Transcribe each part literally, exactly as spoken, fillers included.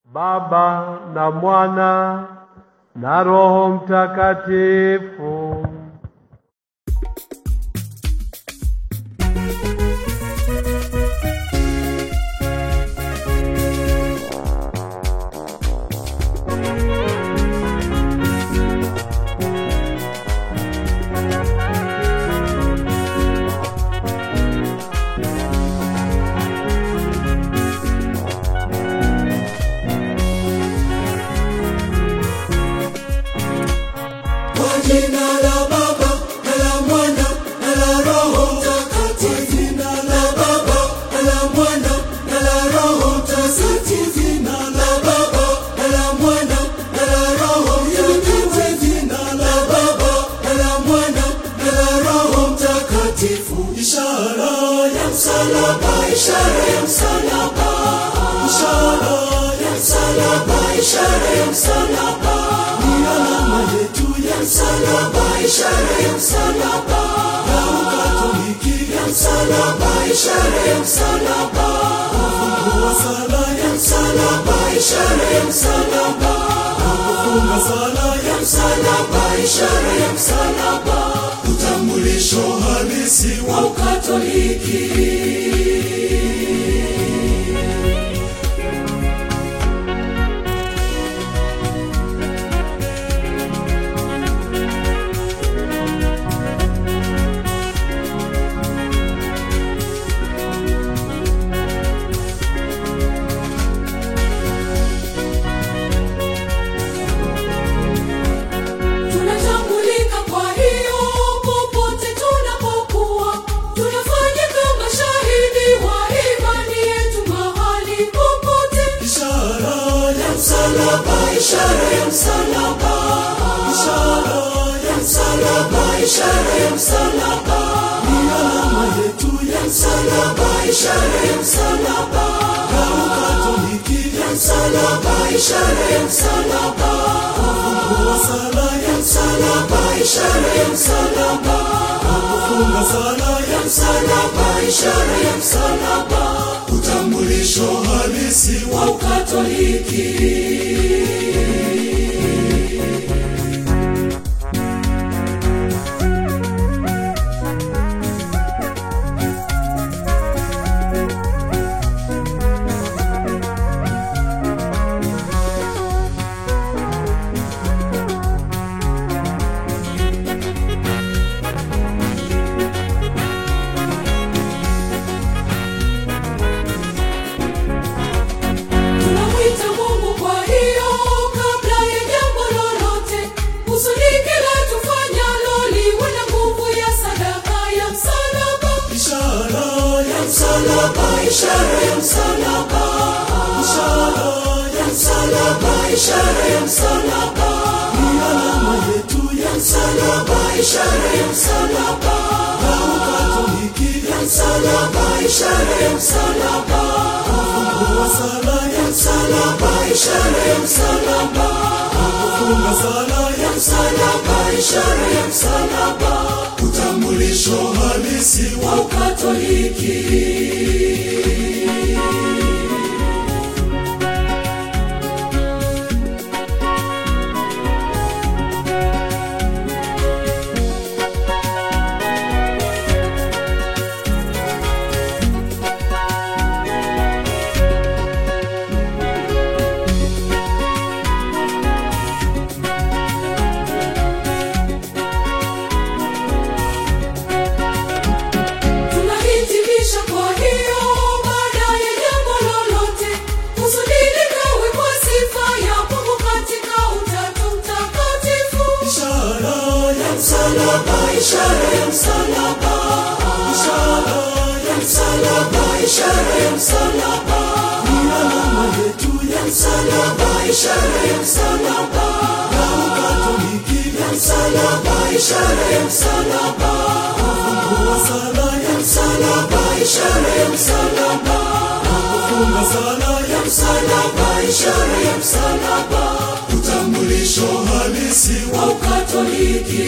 Baba na Mwana na Roho Mtakatifu. Jina la Baba, na la Mwana, na la Roho Mtakatifu. Jina la Baba, na la Mwana, na la Roho Mtakatifu. Jina la Baba, na la Mwana, na la Roho Mtakatifu. Jina la Baba, na la Mwana, na la Roho Mtakatifu. Ishara ya msalaba, ishara ya msalaba, ishara ya msalaba, ishara ya msalaba, ni alama yetu ya msalaba, ishara ya msalaba, ya Ukatoliki ya msalaba, ishara ya msalaba, kufungua sala ya msalaba, ishara ya msalaba, kufunga sala ya msalaba, ishara ya msalaba, utambulisho halisi wa Ukatoliki. Ishara ya msalaba, ishara ya msalaba, ishara ya msalaba, ni alama yetu ya msalaba, ishara ya msalaba, ya Ukatoliki ya msalaba, ishara ya msalaba, kufungua sala ya msalaba, ishara ya msalaba, kufunga sala ya msalaba, ishara ya msalaba, utambulisho halisi wa Ukatoliki. Ishara ya msalaba, ishara ya msalaba, ishara ya msalaba, ni alama yetu ya msalaba, ishara ya msalaba, ya Ukatoliki ya msalaba, ishara ya msalaba, kufungua sala ya msalaba, ishara ya msalaba, kufunga sala ya msalaba, ishara ya msalaba, utambulisho halisi wa Ukatoliki. Ishara ya msalaba, ishara ya msalaba, ishara ya msalaba, ni alama yetu ya msalaba, ishara ya msalaba, ya Ukatoliki ya msalaba, ishara ya msalaba, kufungua sala ya msalaba, ishara ya msalaba, kufunga sala ya msalaba, ishara ya msalaba, utambulisho halisi wa Ukatoliki.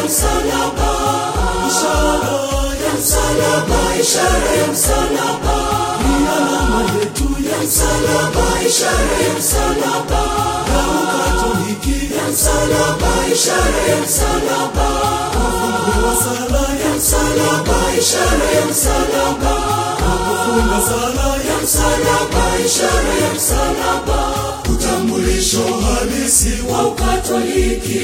msalaba, ishara ya msalaba, ishara ya msalaba, ni alama yetu ya msalaba, ishara ya msalaba, na Ukatoliki ya msalaba, ishara ya msalaba, kufunga sala ya msalaba, ishara ya msalaba, kufunga sala ya msalaba, ishara ya msalaba, utambulisho halisi wa Ukatoliki.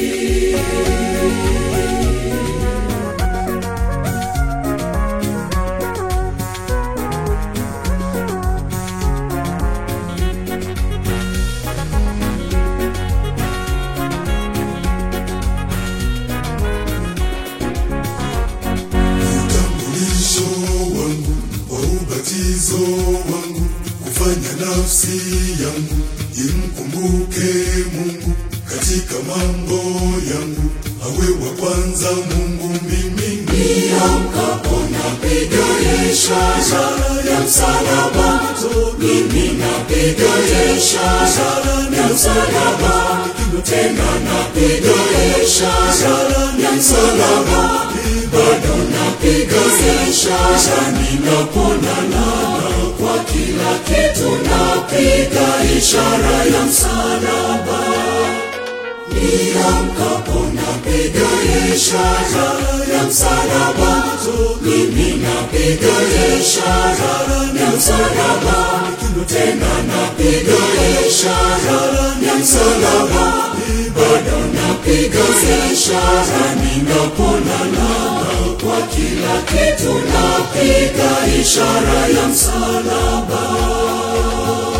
Wangu kufanya nafsi yangu imkumbuke Mungu katika mambo yangu, awe wa kwanza Mungu. Mimi niamkapo napiga ishara ya msalaba, mimi napiga ishara ya msalaba, tena napiga ishara ya msalaba, bado napiga ishara ninaponana, kwa kila kitu napiga ishara ya msalaba. Niamkapo napiga ishara ya msalaba, mimi napiga ishara ya msalaba, tena napiga ishara ya msalaba, bado napiga ishara ninaponana, kwa kila kitu napiga ishara ya msalaba.